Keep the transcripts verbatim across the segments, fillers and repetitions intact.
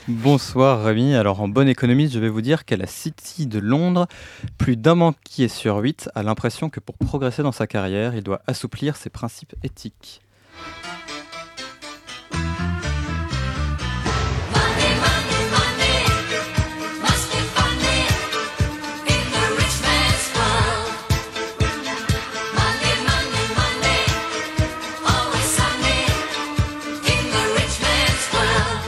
Bonsoir Rémi, alors en bonne économiste, je vais vous dire qu'à la City de Londres, plus d'un banquier sur huit a l'impression que pour progresser dans sa carrière, il doit assouplir ses principes éthiques. Money, money, money must be funny in the rich man's world. Money, money, money, always sunny in the rich man's world.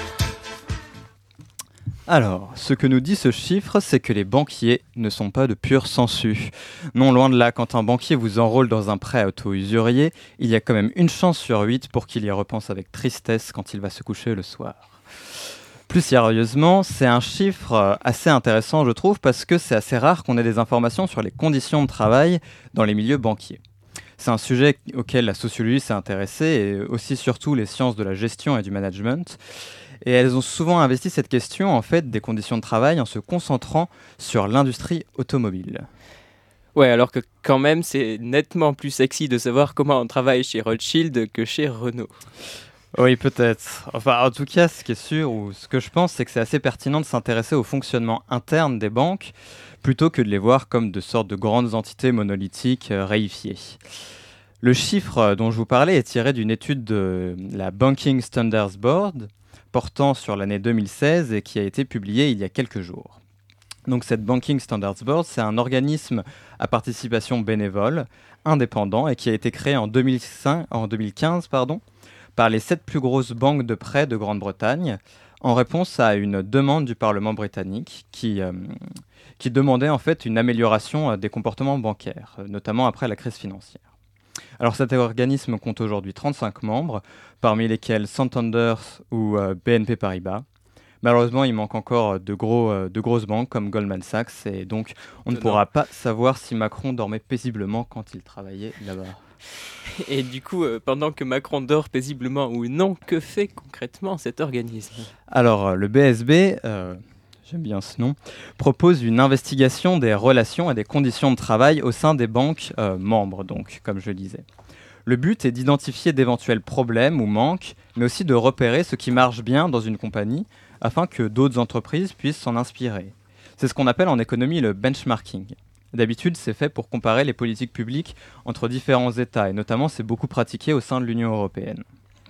Alors, ce que nous dit ce chiffre, c'est que les banquiers ne sont pas de purs sangsues. Non, loin de là, quand un banquier vous enrôle dans un prêt auto-usurier, il y a quand même une chance sur huit pour qu'il y repense avec tristesse quand il va se coucher le soir. Plus sérieusement, c'est un chiffre euh, assez intéressant, je trouve, parce que c'est assez rare qu'on ait des informations sur les conditions de travail dans les milieux banquiers. C'est un sujet auquel la sociologie s'est intéressée et aussi surtout les sciences de la gestion et du management. Et elles ont souvent investi cette question en fait des conditions de travail en se concentrant sur l'industrie automobile. Ouais, alors que quand même, c'est nettement plus sexy de savoir comment on travaille chez Rothschild que chez Renault. Oui, peut-être. Enfin, en tout cas, ce qui est sûr, ou ce que je pense, c'est que c'est assez pertinent de s'intéresser au fonctionnement interne des banques plutôt que de les voir comme de sortes de grandes entités monolithiques euh, réifiées. Le chiffre euh, dont je vous parlais est tiré d'une étude de la Banking Standards Board portant sur l'année deux mille seize et qui a été publiée il y a quelques jours. Donc cette Banking Standards Board, c'est un organisme à participation bénévole, indépendant et qui a été créé en, deux mille cinq, en deux mille quinze pardon, par les sept plus grosses banques de prêt de Grande-Bretagne en réponse à une demande du Parlement britannique qui, euh, qui demandait en fait une amélioration euh, des comportements bancaires, euh, notamment après la crise financière. Alors cet organisme compte aujourd'hui trente-cinq membres, parmi lesquels Santander ou euh, B N P Paribas. Malheureusement, il manque encore de, gros, euh, de grosses banques comme Goldman Sachs, et donc on ne Non. pourra pas savoir si Macron dormait paisiblement quand il travaillait là-bas. Et du coup, euh, pendant que Macron dort paisiblement ou non, que fait concrètement cet organisme? Alors, euh, le B S B, euh, j'aime bien ce nom, propose une investigation des relations et des conditions de travail au sein des banques euh, membres, donc, comme je le disais. Le but est d'identifier d'éventuels problèmes ou manques, mais aussi de repérer ce qui marche bien dans une compagnie afin que d'autres entreprises puissent s'en inspirer. C'est ce qu'on appelle en économie le benchmarking. D'habitude, c'est fait pour comparer les politiques publiques entre différents États, et notamment c'est beaucoup pratiqué au sein de l'Union européenne.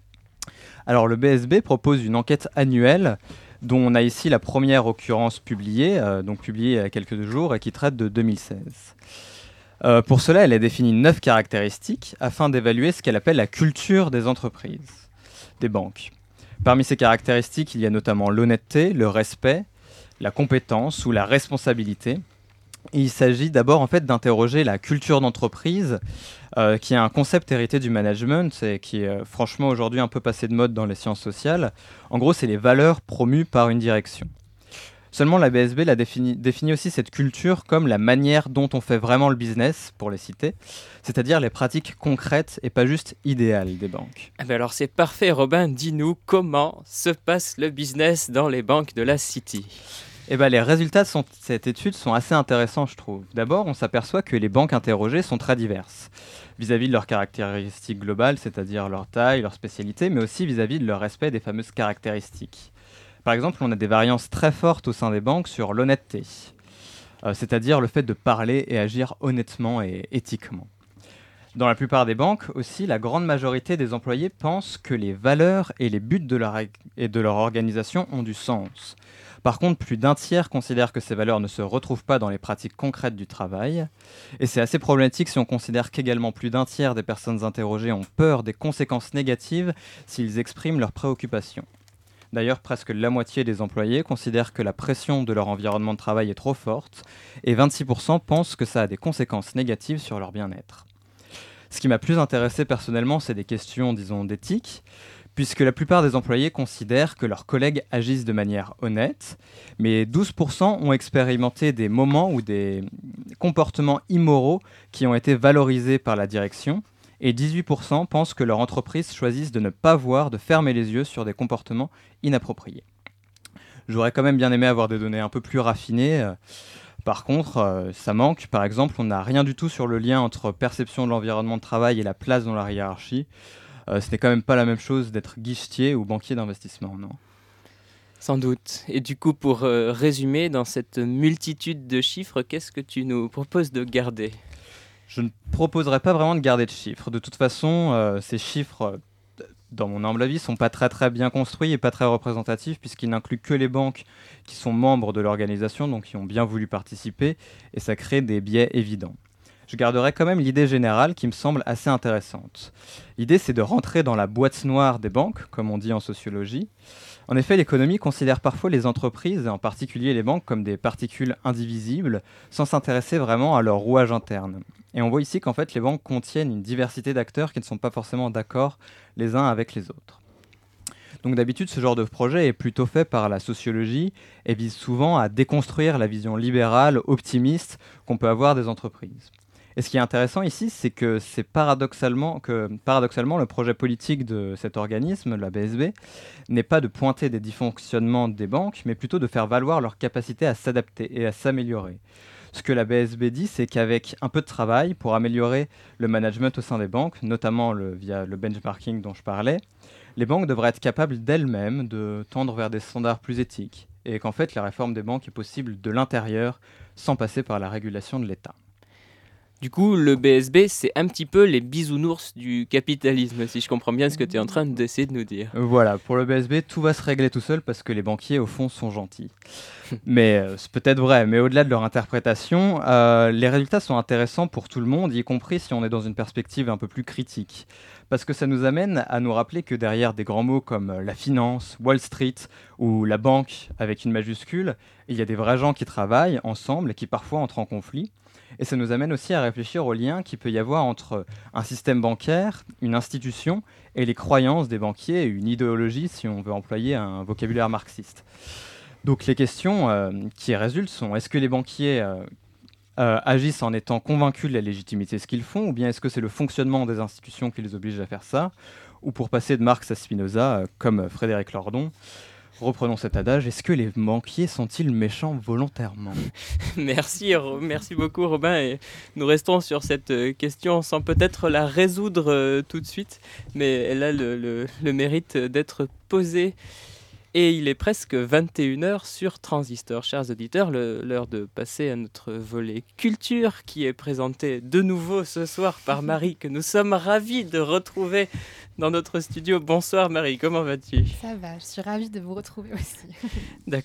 Alors le B S B propose une enquête annuelle dont on a ici la première occurrence publiée, euh, donc publiée il y a quelques jours et qui traite de deux mille seize. Euh, pour cela, elle a défini neuf caractéristiques afin d'évaluer ce qu'elle appelle la culture des entreprises, des banques. Parmi ces caractéristiques, il y a notamment l'honnêteté, le respect, la compétence ou la responsabilité. Et il s'agit d'abord en fait d'interroger la culture d'entreprise, euh, qui est un concept hérité du management et qui est euh, franchement aujourd'hui un peu passé de mode dans les sciences sociales. En gros, c'est les valeurs promues par une direction. Seulement, la B S B la définit, définit aussi cette culture comme la manière dont on fait vraiment le business, pour les citer, c'est-à-dire les pratiques concrètes et pas juste idéales des banques. Ah ben alors c'est parfait, Robin, dis-nous comment se passe le business dans les banques de la City. Eh ben, les résultats de son- cette étude sont assez intéressants, je trouve. D'abord, on s'aperçoit que les banques interrogées sont très diverses, vis-à-vis de leurs caractéristiques globales, c'est-à-dire leur taille, leur spécialité, mais aussi vis-à-vis de leur respect des fameuses caractéristiques. Par exemple, on a des variances très fortes au sein des banques sur l'honnêteté, euh, c'est-à-dire le fait de parler et agir honnêtement et éthiquement. Dans la plupart des banques aussi, la grande majorité des employés pensent que les valeurs et les buts de leur, et de leur organisation ont du sens. Par contre, plus d'un tiers considèrent que ces valeurs ne se retrouvent pas dans les pratiques concrètes du travail. Et c'est assez problématique si on considère qu'également plus d'un tiers des personnes interrogées ont peur des conséquences négatives s'ils expriment leurs préoccupations. D'ailleurs, presque la moitié des employés considèrent que la pression de leur environnement de travail est trop forte et vingt-six pour cent pensent que ça a des conséquences négatives sur leur bien-être. Ce qui m'a plus intéressé personnellement, c'est des questions, disons, d'éthique, puisque la plupart des employés considèrent que leurs collègues agissent de manière honnête, mais douze pour cent ont expérimenté des moments ou des comportements immoraux qui ont été valorisés par la direction, et dix-huit pour cent pensent que leur entreprise choisisse de ne pas voir, de fermer les yeux sur des comportements inappropriés. J'aurais quand même bien aimé avoir des données un peu plus raffinées. euh, Par contre, euh, ça manque. Par exemple, on n'a rien du tout sur le lien entre perception de l'environnement de travail et la place dans la hiérarchie. Euh, ce n'est quand même pas la même chose d'être guichetier ou banquier d'investissement, non? Sans doute. Et du coup, pour euh, résumer, dans cette multitude de chiffres, qu'est-ce que tu nous proposes de garder? Je ne proposerais pas vraiment de garder de chiffres. De toute façon, euh, ces chiffres, euh, dans mon humble avis, sont pas très très bien construits et pas très représentatifs puisqu'ils n'incluent que les banques qui sont membres de l'organisation, donc qui ont bien voulu participer, et ça crée des biais évidents. Je garderai quand même l'idée générale qui me semble assez intéressante. L'idée, c'est de rentrer dans la boîte noire des banques, comme on dit en sociologie. En effet, l'économie considère parfois les entreprises, et en particulier les banques, comme des particules indivisibles, sans s'intéresser vraiment à leur rouage interne. Et on voit ici qu'en fait, les banques contiennent une diversité d'acteurs qui ne sont pas forcément d'accord les uns avec les autres. Donc d'habitude, ce genre de projet est plutôt fait par la sociologie et vise souvent à déconstruire la vision libérale, optimiste qu'on peut avoir des entreprises. Et ce qui est intéressant ici, c'est que c'est paradoxalement que paradoxalement le projet politique de cet organisme, la B S B, n'est pas de pointer des dysfonctionnements des banques, mais plutôt de faire valoir leur capacité à s'adapter et à s'améliorer. Ce que la B S B dit, c'est qu'avec un peu de travail pour améliorer le management au sein des banques, notamment le- via le benchmarking dont je parlais, les banques devraient être capables d'elles-mêmes de tendre vers des standards plus éthiques, et qu'en fait la réforme des banques est possible de l'intérieur sans passer par la régulation de l'État. Du coup, le B S B, c'est un petit peu les bisounours du capitalisme, si je comprends bien ce que tu es en train d'essayer de nous dire. Voilà, pour le B S B, tout va se régler tout seul parce que les banquiers, au fond, sont gentils. Mais euh, c'est peut-être vrai, mais au-delà de leur interprétation, euh, les résultats sont intéressants pour tout le monde, y compris si on est dans une perspective un peu plus critique. Parce que ça nous amène à nous rappeler que derrière des grands mots comme euh, la finance, Wall Street ou la banque avec une majuscule, il y a des vrais gens qui travaillent ensemble et qui parfois entrent en conflit. Et ça nous amène aussi à réfléchir au lien qu'il peut y avoir entre un système bancaire, une institution, et les croyances des banquiers et une idéologie, si on veut employer un vocabulaire marxiste. Donc les questions euh, qui résultent sont: est-ce que les banquiers euh, euh, agissent en étant convaincus de la légitimité de ce qu'ils font, ou bien est-ce que c'est le fonctionnement des institutions qui les oblige à faire ça? Ou pour passer de Marx à Spinoza, euh, comme Frédéric Lordon, reprenons cet adage: est-ce que les banquiers sont-ils méchants volontairement? Merci, Ro- merci beaucoup Robin. Et nous restons sur cette euh, question sans peut-être la résoudre euh, tout de suite, mais elle a le, le- le mérite d'être posée. Et il est presque vingt et une heures sur Transistor. Chers auditeurs, le- l'heure de passer à notre volet culture qui est présenté de nouveau ce soir par Marie, que nous sommes ravis de retrouver dans notre studio. Bonsoir Marie, comment vas-tu? Ça va, je suis ravie de vous retrouver aussi. D'accord.